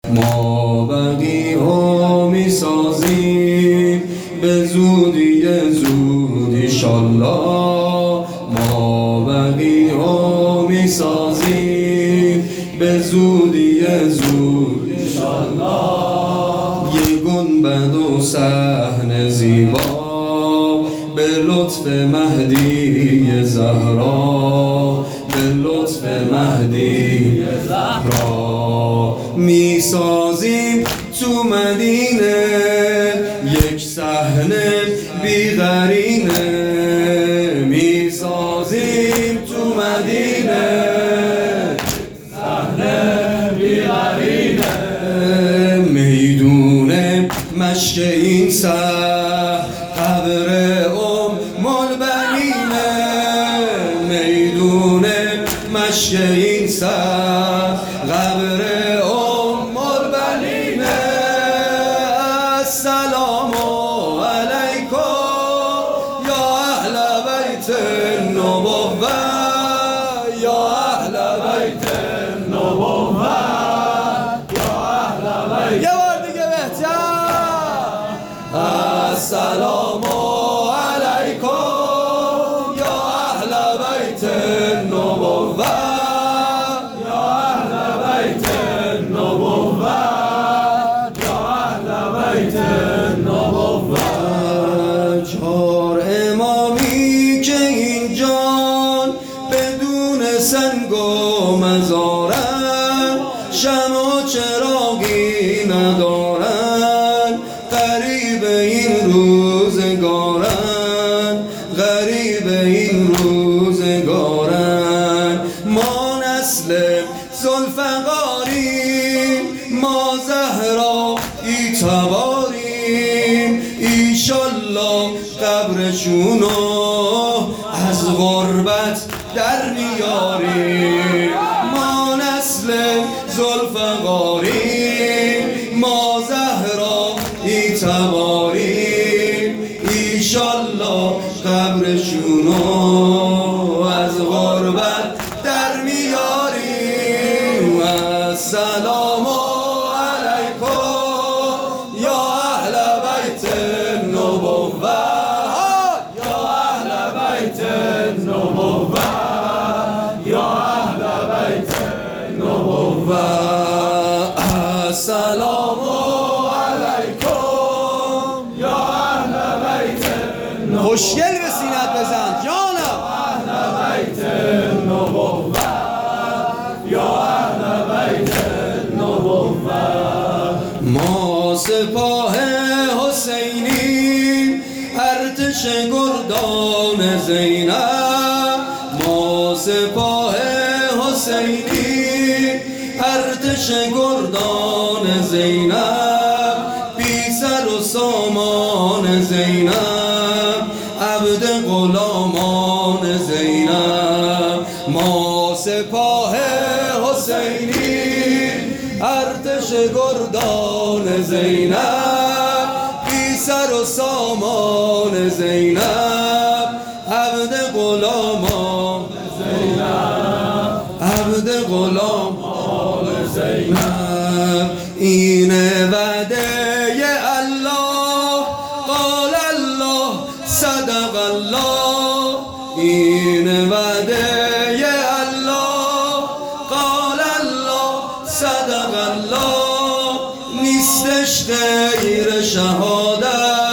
ما بقی ها می سازیم به زودی ایشالله. ما بقی ها می سازیم به زودی ایشالله. یه گنبد و صحن زیبا به لطف مهدی زهرا، به لطف مهدی زهرا می سازیم تو مدینه یک صحنه بی‌قرینه. می سازیم تو مدینه صحنه بی‌قرینه. میدون مشک این سر قبر البنینه. میدون مشک این سر قبر البنینه. السلام علیکم یا اهل بیت النبوة، یا اهل بیت النبوة، یا اهل بیت. یه بار دیگه بهتر. السلام علیکم یا اهل بیت النبوة، یا اهل بیت النبوة، یا اهل بیت النبوة. چهار امامی که این جان بدون سنگ و مزارن، شمع و چراغی ندارن، غریب این روزگارن، غریب این روزگارن. ما نسل ذوالفقاریم، ما زهرا تباریم، ایشالله قبرشونو از غربت در میاریم. ما نسل ذوالفقاریم، ما زهرا تباریم، ایشالله قبرشونو از غربت در میاریم. السلام علیکم یا اهل بیت النبوة، یا اهل بیت النبوة، یا اهل بیت النبوة. السلام علیکم یا اهل بیت النبوة. خوشگل به سینت بزن جانم. اهل بیت النبوة، یا اهل بیت النبوة. ما سپاه حسینیم، ارتش گردان زینب. ما سپاه حسینیم، ارتش گردان زینب، بی سر و سامان زینب، عبد غلامان زینب. ما سپاه حسینیم، ارتش گردان زینب، بی سر و سامان زینب، عبد غلامان زینب، عبد غلامان زینب. این وعده الله، قال الله، صدق الله. این وعده الله، قال الله، صدق الله. نیستش غیر شهادت